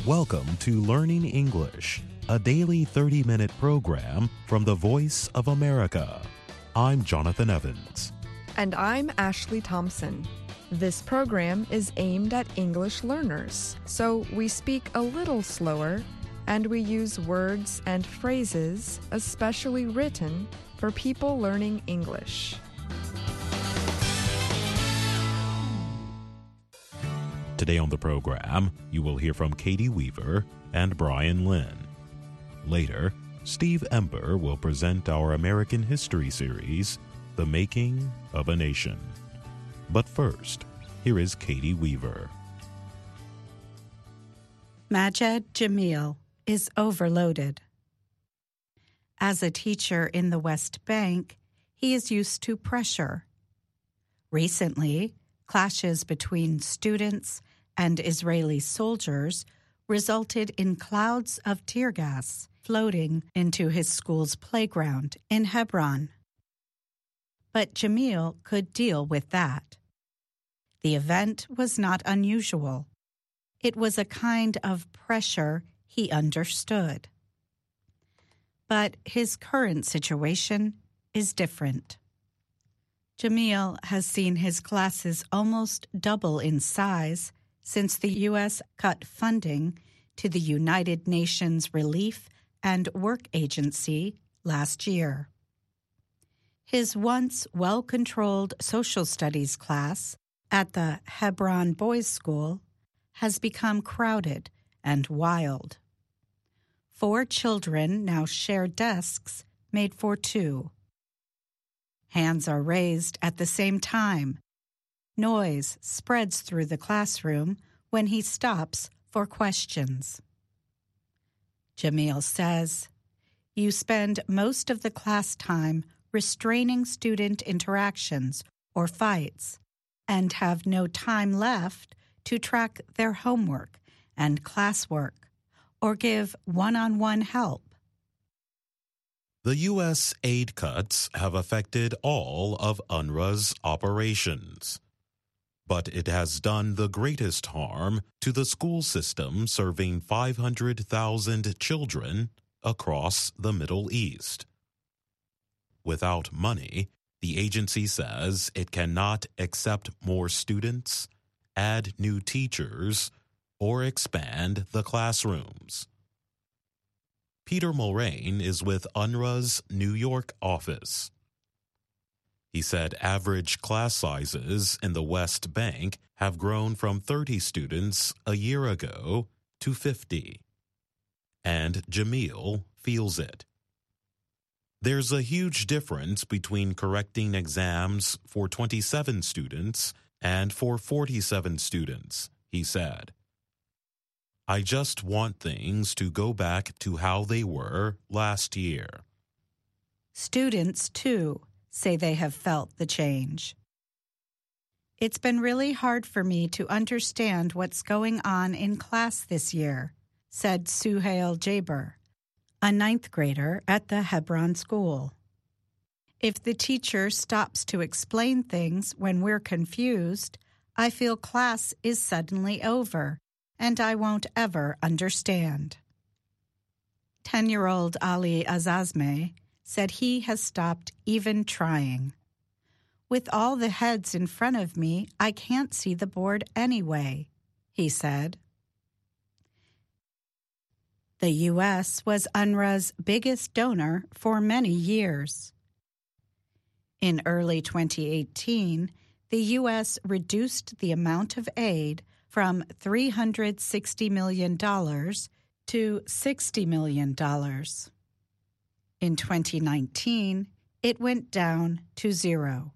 Welcome to Learning English, a daily 30-minute program from the Voice of America. I'm Jonathan Evans. And I'm Ashley Thompson. This program is aimed at English learners, so we speak a little slower and we use words and phrases especially written for people learning English. Today on the program, you will hear from Katie Weaver and Brian Lynn. Later, Steve Ember will present our American History series, The Making of a Nation. But first, here is Katie Weaver. Majed Jamil is overloaded. As a teacher in the West Bank, he is used to pressure. Recently, clashes between students and Israeli soldiers resulted in clouds of tear gas floating into his school's playground in Hebron. But Jamil could deal with that. The event was not unusual. It was a kind of pressure he understood. But his current situation is different. Jamil has seen his classes almost double in size since the U.S. cut funding to the United Nations Relief and Work Agency last year. His once well-controlled social studies class at the Hebron Boys' School has become crowded and wild. 4 children now share desks made for 2. Hands are raised at the same time. Noise spreads through the classroom when he stops for questions. Jamil says, "You spend most of the class time restraining student interactions or fights and have no time left to track their homework and classwork or give one-on-one help." The U.S. aid cuts have affected all of UNRWA's operations. But it has done the greatest harm to the school system serving 500,000 children across the Middle East. Without money, the agency says it cannot accept more students, add new teachers, or expand the classrooms. Peter Mulrain is with UNRWA's New York office. He said average class sizes in the West Bank have grown from 30 students a year ago to 50. And Jamil feels it. There's a huge difference between correcting exams for 27 students and for 47 students, he said. "I just want things to go back to how they were last year." Students, too, say they have felt the change. "It's been really hard for me to understand what's going on in class this year," said Suhail Jaber, a 9th grader at the Hebron school. "If the teacher stops to explain things when we're confused, I feel class is suddenly over, and I won't ever understand." 10-year-old Ali Azazmeh said he has stopped even trying. "With all the heads in front of me, I can't see the board anyway," he said. The U.S. was UNRWA's biggest donor for many years. In early 2018, the U.S. reduced the amount of aid from $360 million to $60 million. In 2019, it went down to 0.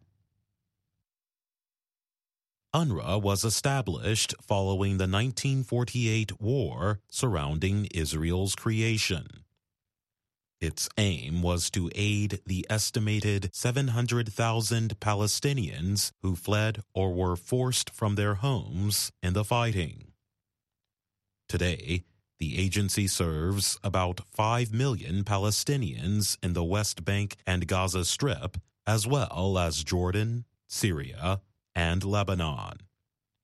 UNRWA was established following the 1948 war surrounding Israel's creation. Its aim was to aid the estimated 700,000 Palestinians who fled or were forced from their homes in the fighting. Today, the agency serves about 5 million Palestinians in the West Bank and Gaza Strip, as well as Jordan, Syria, and Lebanon.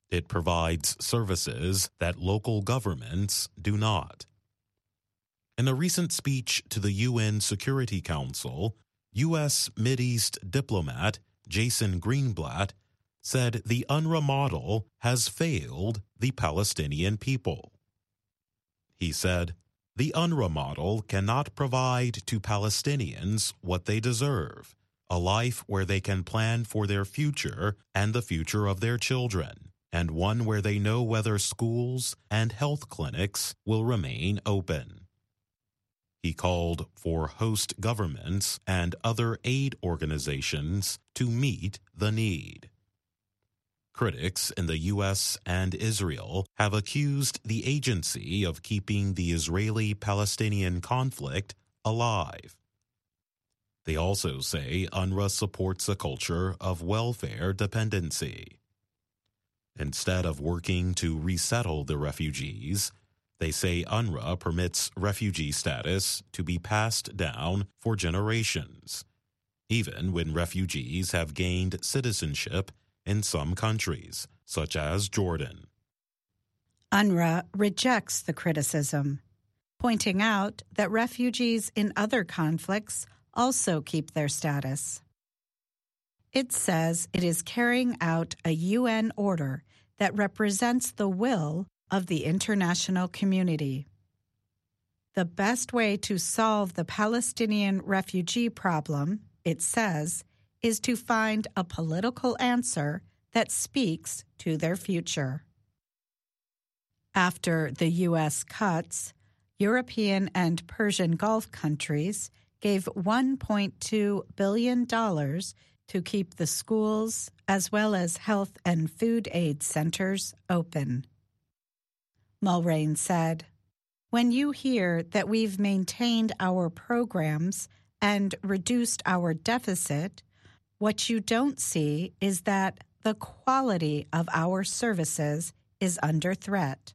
It provides services that local governments do not. In a recent speech to the UN Security Council, U.S. Mideast diplomat Jason Greenblatt said the UNRWA model has failed the Palestinian people. He said, "The UNRWA model cannot provide to Palestinians what they deserve, a life where they can plan for their future and the future of their children, and one where they know whether schools and health clinics will remain open." He called for host governments and other aid organizations to meet the need. Critics in the U.S. and Israel have accused the agency of keeping the Israeli-Palestinian conflict alive. They also say UNRWA supports a culture of welfare dependency. Instead of working to resettle the refugees, they say UNRWA permits refugee status to be passed down for generations, even when refugees have gained citizenship in some countries, such as Jordan. UNRWA rejects the criticism, pointing out that refugees in other conflicts also keep their status. It says it is carrying out a UN order that represents the will of the international community. The best way to solve the Palestinian refugee problem, it says, is to find a political answer that speaks to their future. After the U.S. cuts, European and Persian Gulf countries gave $1.2 billion to keep the schools as well as health and food aid centers open. Mulrain said, "When you hear that we've maintained our programs and reduced our deficit, what you don't see is that the quality of our services is under threat."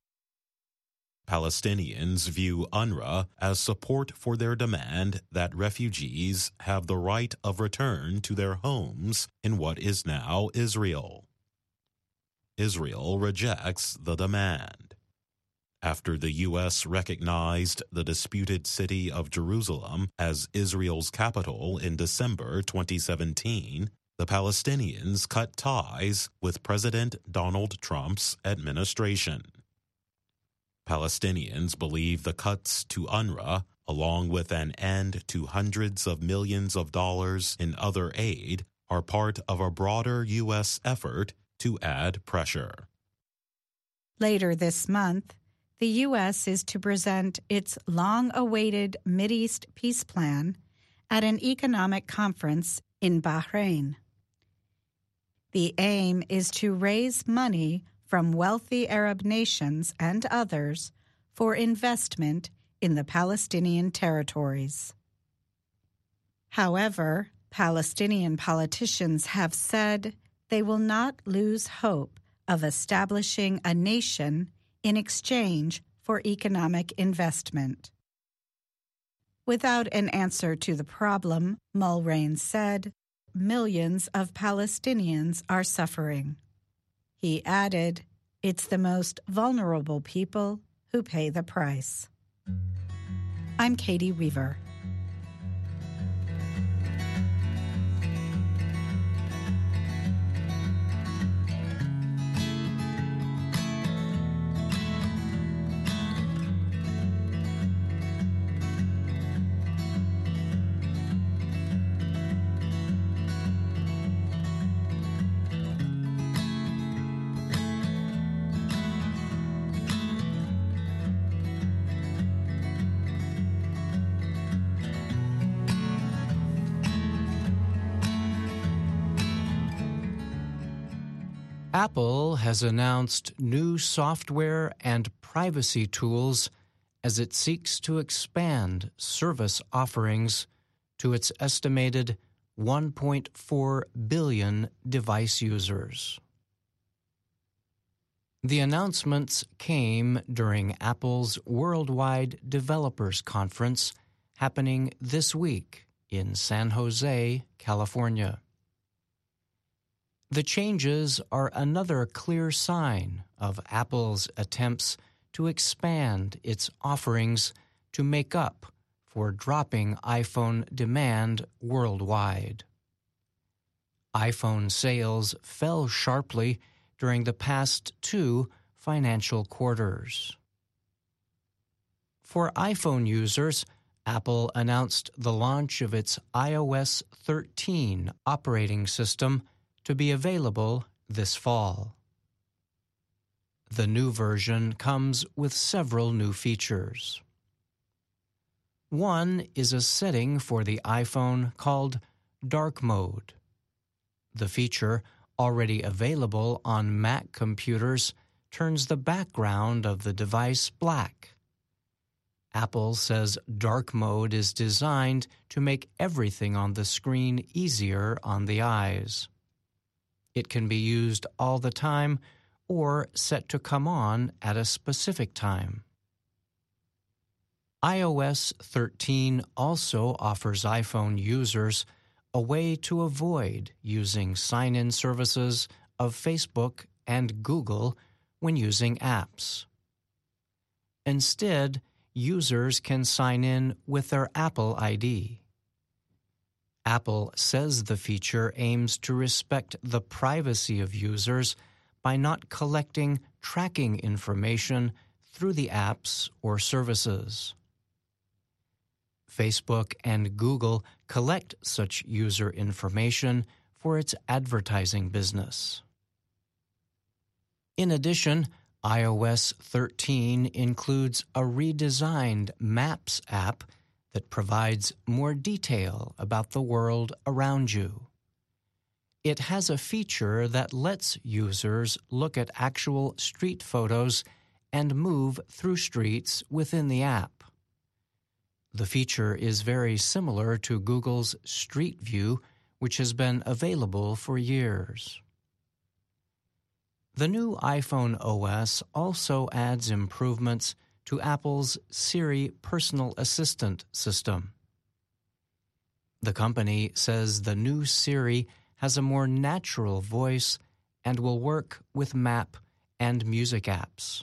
Palestinians view UNRWA as support for their demand that refugees have the right of return to their homes in what is now Israel. Israel rejects the demand. After the U.S. recognized the disputed city of Jerusalem as Israel's capital in December 2017, the Palestinians cut ties with President Donald Trump's administration. Palestinians believe the cuts to UNRWA, along with an end to hundreds of millions of dollars in other aid, are part of a broader U.S. effort to add pressure. Later this month, the U.S. is to present its long-awaited Mideast peace plan at an economic conference in Bahrain. The aim is to raise money from wealthy Arab nations and others for investment in the Palestinian territories. However, Palestinian politicians have said they will not lose hope of establishing a nation in exchange for economic investment. Without an answer to the problem, Mulrain said, millions of Palestinians are suffering. He added, "It's the most vulnerable people who pay the price." I'm Katie Weaver. Apple has announced new software and privacy tools as it seeks to expand service offerings to its estimated 1.4 billion device users. The announcements came during Apple's Worldwide Developers Conference happening this week in San Jose, California. The changes are another clear sign of Apple's attempts to expand its offerings to make up for dropping iPhone demand worldwide. iPhone sales fell sharply during the past 2 financial quarters. For iPhone users, Apple announced the launch of its iOS 13 operating system to be available this fall. The new version comes with several new features. One is a setting for the iPhone called Dark Mode. The feature, already available on Mac computers, turns the background of the device black. Apple says Dark Mode is designed to make everything on the screen easier on the eyes. It can be used all the time or set to come on at a specific time. iOS 13 also offers iPhone users a way to avoid using sign-in services of Facebook and Google when using apps. Instead, users can sign in with their Apple ID. Apple says the feature aims to respect the privacy of users by not collecting tracking information through the apps or services. Facebook and Google collect such user information for its advertising business. In addition, iOS 13 includes a redesigned Maps app that provides more detail about the world around you. It has a feature that lets users look at actual street photos and move through streets within the app. The feature is very similar to Google's Street View, which has been available for years. The new iPhone OS also adds improvements to Apple's Siri personal assistant system. The company says the new Siri has a more natural voice and will work with map and music apps.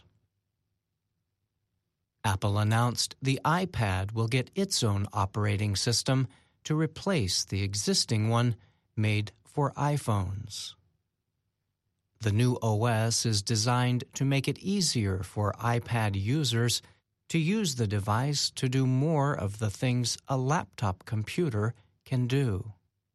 Apple announced the iPad will get its own operating system to replace the existing one made for iPhones. The new OS is designed to make it easier for iPad users to use the device to do more of the things a laptop computer can do.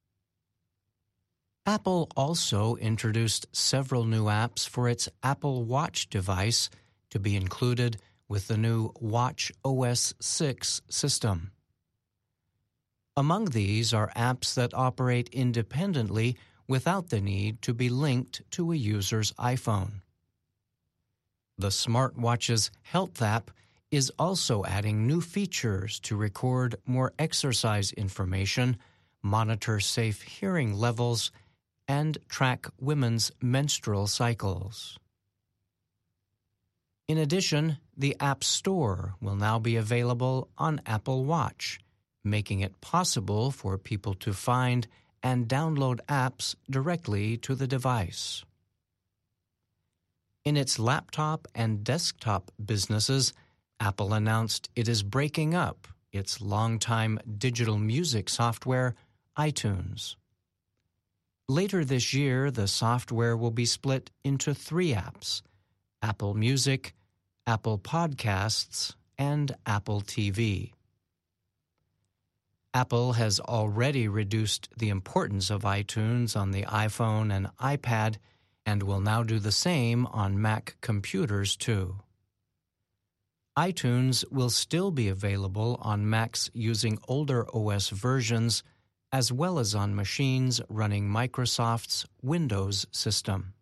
Apple also introduced several new apps for its Apple Watch device to be included with the new Watch OS 6 system. Among these are apps that operate independently without the need to be linked to a user's iPhone. The smartwatch's Health app is also adding new features to record more exercise information, monitor safe hearing levels, and track women's menstrual cycles. In addition, the App Store will now be available on Apple Watch, making it possible for people to find and download apps directly to the device. In its laptop and desktop businesses, Apple announced it is breaking up its longtime digital music software, iTunes. Later this year, the software will be split into 3 apps: Apple Music, Apple Podcasts, and Apple TV. Apple has already reduced the importance of iTunes on the iPhone and iPad and will now do the same on Mac computers too. iTunes will still be available on Macs using older OS versions as well as on machines running Microsoft's Windows system.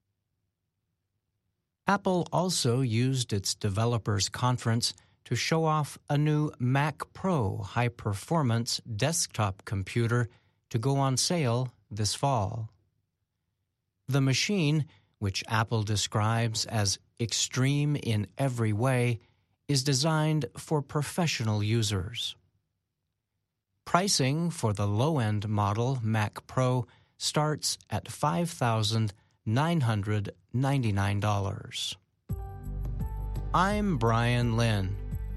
Apple also used its developers conference to show off a new Mac Pro high-performance desktop computer to go on sale this fall. The machine, which Apple describes as extreme in every way, is designed for professional users. Pricing for the low-end model Mac Pro starts at $5,999. $999. I'm Brian Lynn.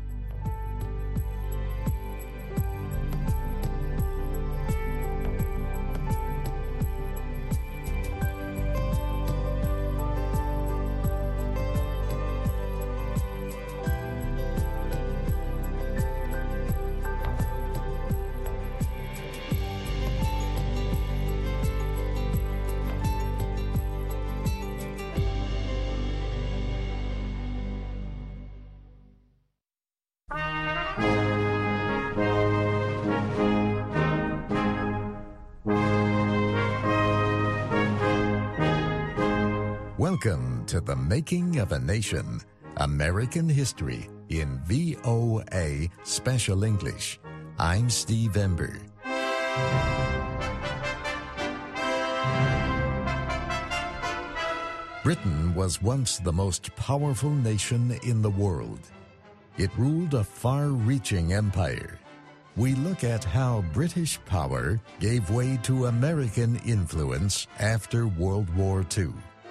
Welcome to The Making of a Nation, American History in VOA Special English. I'm Steve Ember. Britain was once the most powerful nation in the world. It ruled a far-reaching empire. We look at how British power gave way to American influence after World War II.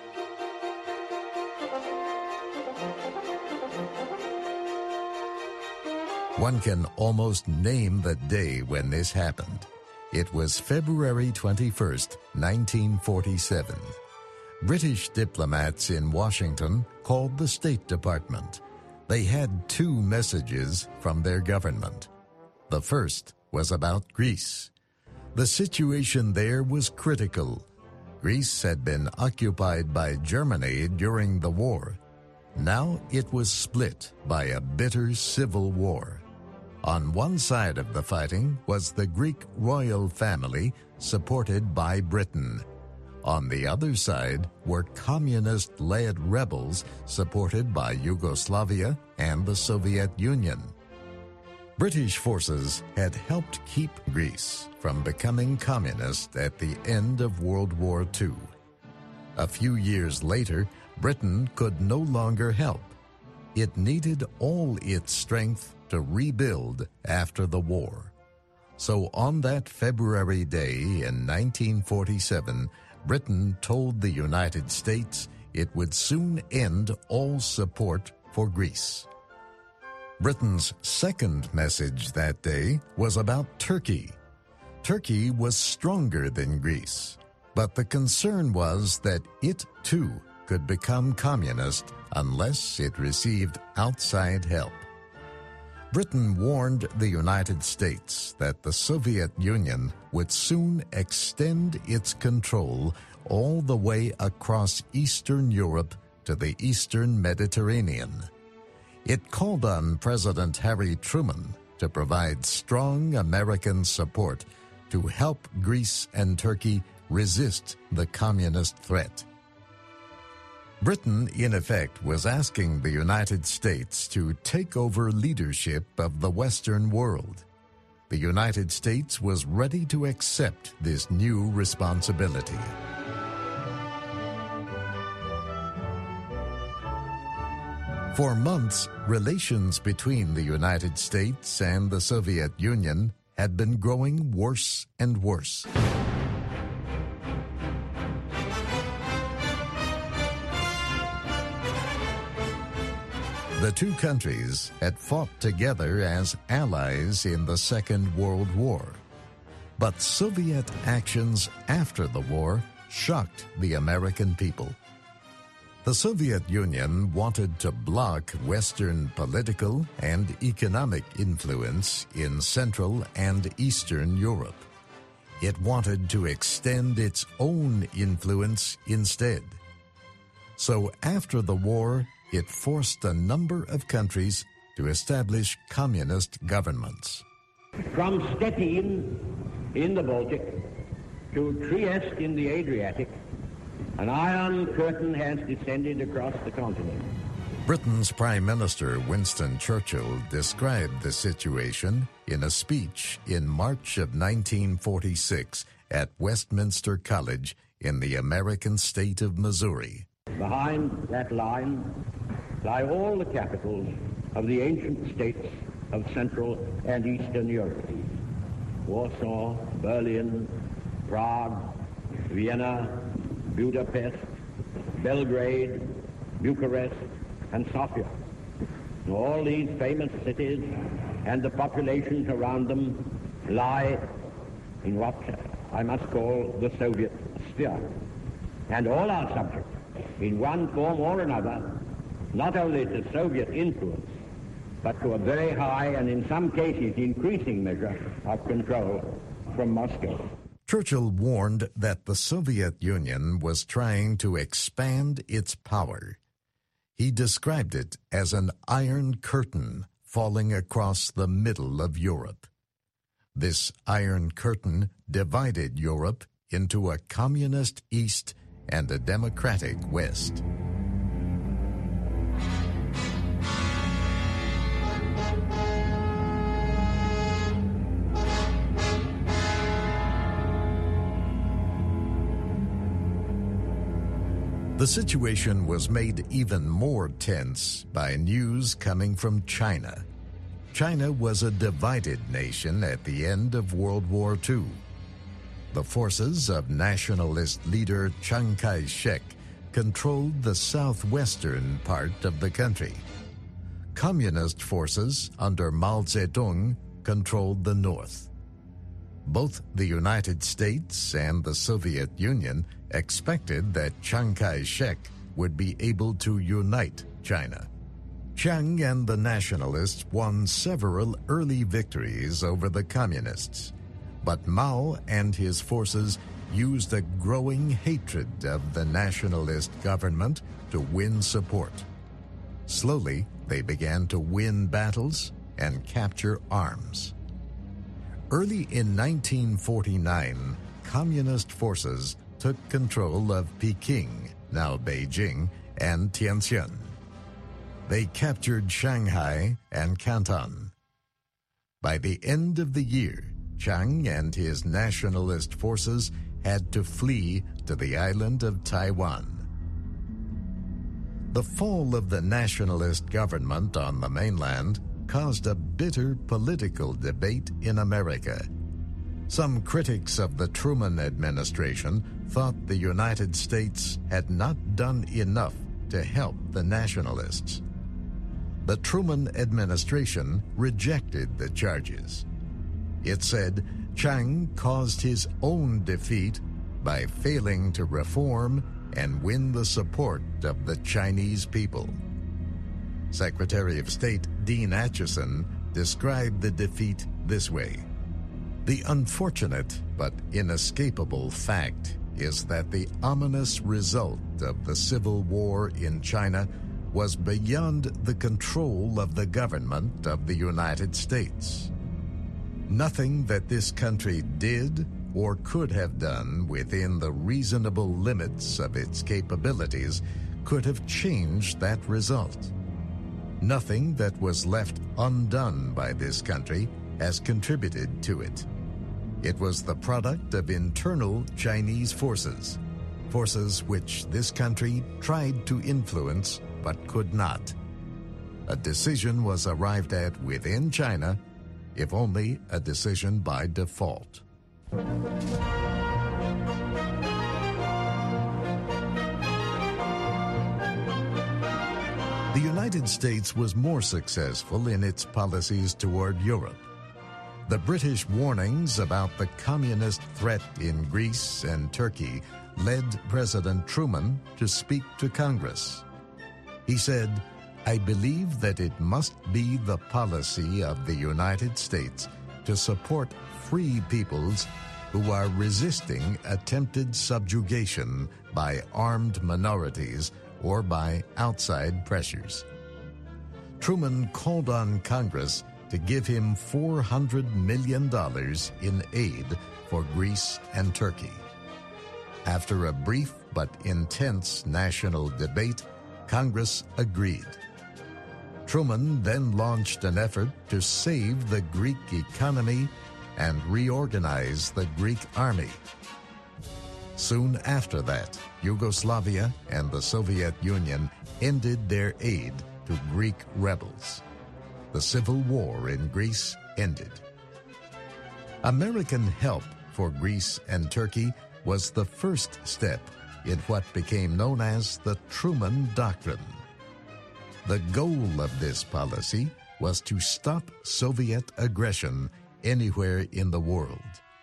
One can almost name the day when this happened. It was February 21st, 1947. British diplomats in Washington called the State Department. They had two messages from their government. The first was about Greece. The situation there was critical. Greece had been occupied by Germany during the war. Now it was split by a bitter civil war. On one side of the fighting was the Greek royal family, supported by Britain. On the other side were communist-led rebels supported by Yugoslavia and the Soviet Union. British forces had helped keep Greece from becoming communist at the end of World War II. A few years later, Britain could no longer help. It needed all its strength to rebuild after the war. So on that February day in 1947, Britain told the United States it would soon end all support for Greece. Britain's second message that day was about Turkey. Turkey was stronger than Greece, but the concern was that it too could become communist unless it received outside help. Britain warned the United States that the Soviet Union would soon extend its control all the way across Eastern Europe to the Eastern Mediterranean. It called on President Harry Truman to provide strong American support to help Greece and Turkey resist the communist threat. Britain, in effect, was asking the United States to take over leadership of the Western world. The United States was ready to accept this new responsibility. For months, relations between the United States and the Soviet Union had been growing worse and worse. The two countries had fought together as allies in the Second World War. But Soviet actions after the war shocked the American people. The Soviet Union wanted to block Western political and economic influence in Central and Eastern Europe. It wanted to extend its own influence instead. So after the war, it forced a number of countries to establish communist governments. From Stettin in the Baltic to Trieste in the Adriatic, an iron curtain has descended across the continent. Britain's Prime Minister Winston Churchill described the situation in a speech in March of 1946 at Westminster College in the American state of Missouri. Behind that line lie all the capitals of the ancient states of Central and Eastern Europe: Warsaw, Berlin, Prague, Vienna, Budapest, Belgrade, Bucharest, and Sofia. All these famous cities and the populations around them lie in what I must call the Soviet sphere. And all are subject, in one form or another, not only to Soviet influence, but to a very high and in some cases increasing measure of control from Moscow. Churchill warned that the Soviet Union was trying to expand its power. He described it as an iron curtain falling across the middle of Europe. This iron curtain divided Europe into a communist East and a democratic West. The situation was made even more tense by news coming from China. China was a divided nation at the end of World War II. The forces of nationalist leader Chiang Kai-shek controlled the southwestern part of the country. Communist forces under Mao Zedong controlled the north. Both the United States and the Soviet Union expected that Chiang Kai-shek would be able to unite China. Chiang and the nationalists won several early victories over the communists, but Mao and his forces used a growing hatred of the nationalist government to win support. Slowly, they began to win battles and capture arms. Early in 1949, communist forces took control of Peking, now Beijing, and Tianjin. They captured Shanghai and Canton. By the end of the year, Chiang and his nationalist forces had to flee to the island of Taiwan. The fall of the nationalist government on the mainland caused a bitter political debate in America. Some critics of the Truman administration thought the United States had not done enough to help the nationalists. The Truman administration rejected the charges. It said Chiang caused his own defeat by failing to reform and win the support of the Chinese people. Secretary of State Dean Acheson described the defeat this way: "The unfortunate but inescapable fact is that the ominous result of the civil war in China was beyond the control of the government of the United States. Nothing that this country did or could have done within the reasonable limits of its capabilities could have changed that result. Nothing that was left undone by this country has contributed to it. It was the product of internal Chinese forces, forces which this country tried to influence but could not. A decision was arrived at within China, if only a decision by default." The United States was more successful in its policies toward Europe. The British warnings about the communist threat in Greece and Turkey led President Truman to speak to Congress. He said, "I believe that it must be the policy of the United States to support free peoples who are resisting attempted subjugation by armed minorities or by outside pressures." Truman called on Congress to give him $400 million in aid for Greece and Turkey. After a brief but intense national debate, Congress agreed. Truman then launched an effort to save the Greek economy and reorganize the Greek army. Soon after that, Yugoslavia and the Soviet Union ended their aid to Greek rebels. The civil war in Greece ended. American help for Greece and Turkey was the first step in what became known as the Truman Doctrine. The goal of this policy was to stop Soviet aggression anywhere in the world.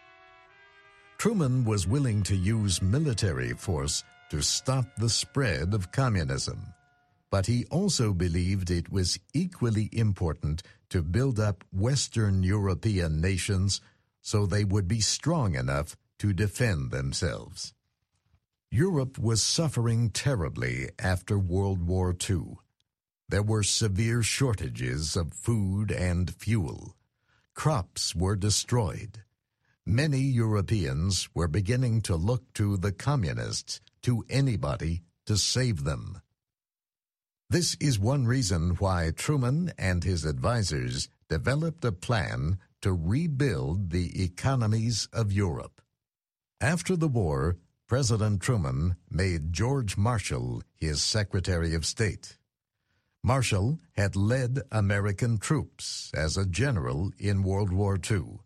Truman was willing to use military force to stop the spread of communism, but he also believed it was equally important to build up Western European nations so they would be strong enough to defend themselves. Europe was suffering terribly after World War II. There were severe shortages of food and fuel. Crops were destroyed. Many Europeans were beginning to look to the communists, to anybody, to save them. This is one reason why Truman and his advisors developed a plan to rebuild the economies of Europe. After the war, President Truman made George Marshall his Secretary of State. Marshall had led American troops as a general in World War II.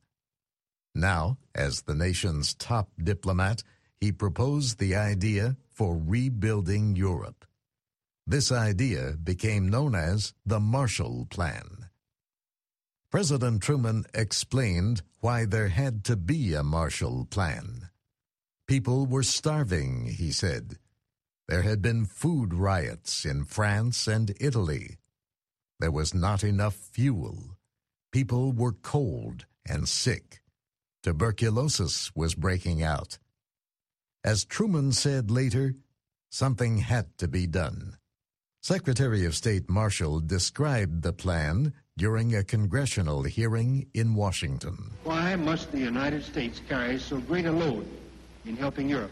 Now, as the nation's top diplomat, he proposed the idea for rebuilding Europe. This idea became known as the Marshall Plan. President Truman explained why there had to be a Marshall Plan. People were starving, he said. There had been food riots in France and Italy. There was not enough fuel. People were cold and sick. Tuberculosis was breaking out. As Truman said later, something had to be done. Secretary of State Marshall described the plan during a congressional hearing in Washington. Why must the United States carry so great a load in helping Europe?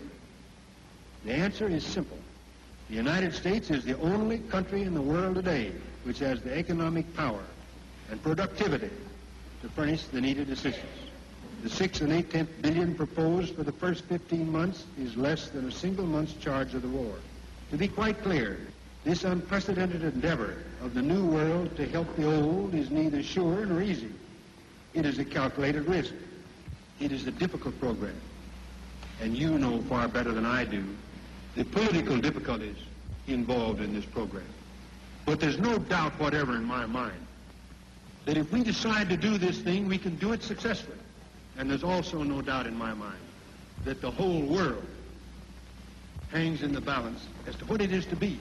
The answer is simple. The United States is the only country in the world today which has the economic power and productivity to furnish the needed assistance. The 6 8/10 billion proposed for the first 15 months is less than a single month's charge of the war. To be quite clear, this unprecedented endeavor of the new world to help the old is neither sure nor easy. It is a calculated risk. It is a difficult program. And you know far better than I do the political difficulties involved in this program. But there's no doubt whatever in my mind that if we decide to do this thing, we can do it successfully. And there's also no doubt in my mind that the whole world hangs in the balance as to what it is to be.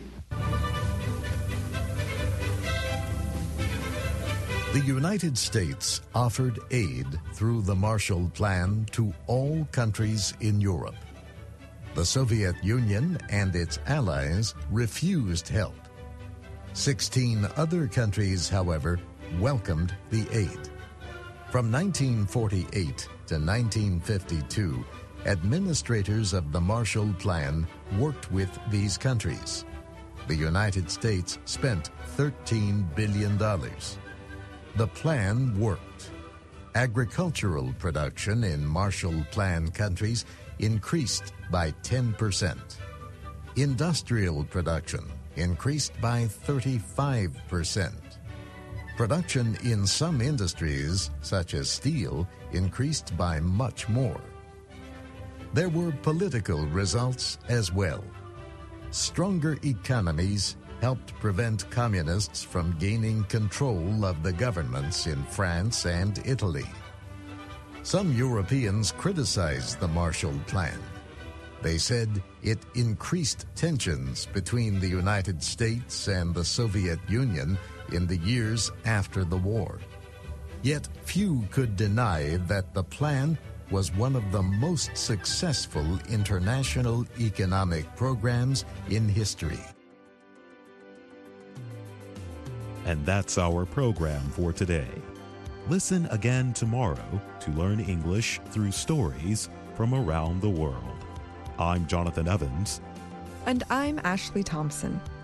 The United States offered aid through the Marshall Plan to all countries in Europe. The Soviet Union and its allies refused help. 16 other countries, however, welcomed the aid. From 1948 to 1952, administrators of the Marshall Plan worked with these countries. The United States spent $13 billion. The plan worked. Agricultural production in Marshall Plan countries increased by 10%. Industrial production increased by 35%. Production in some industries, such as steel, increased by much more. There were political results as well. Stronger economies helped prevent communists from gaining control of the governments in France and Italy. Some Europeans criticized the Marshall Plan. They said it increased tensions between the United States and the Soviet Union in the years after the war. Yet few could deny that the plan was one of the most successful international economic programs in history. And that's our program for today. Listen again tomorrow to learn English through stories from around the world. I'm Jonathan Evans. And I'm Ashley Thompson.